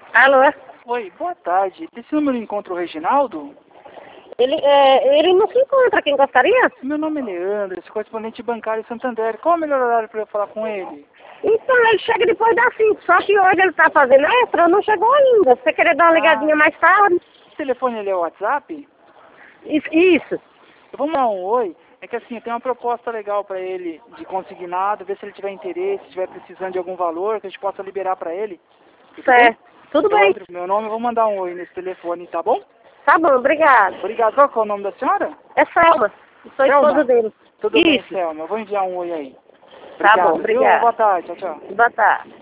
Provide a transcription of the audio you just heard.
Alô? Oi, boa tarde. Esse número encontra o Reginaldo? Ele não se encontra, quem gostaria? Meu nome é Leandro, sou correspondente bancário em Santander. Qual é o melhor horário para eu falar com ele? Então, ele chega depois das 5, só que hoje ele tá fazendo extra, não chegou ainda. Se você querer dar uma ligadinha mais tarde? O telefone ele é o WhatsApp? Isso. Eu vou mandar um oi. É que assim, tem uma proposta legal para ele de consignado, ver se ele tiver interesse, se estiver precisando de algum valor, que a gente possa liberar para ele. Tudo Certo. bem? Tudo bem. Leandro, meu nome, eu vou mandar um oi nesse telefone, tá bom? Tá bom, obrigado. Obrigado. Qual que é o nome da senhora? É Selma. Eu sou Selma? esposa dele. Tudo bem, Isso. Selma. Eu vou enviar um oi aí. Tá bom, Obrigado, viu? obrigado. Boa tarde. Tchau, tchau. Boa tarde.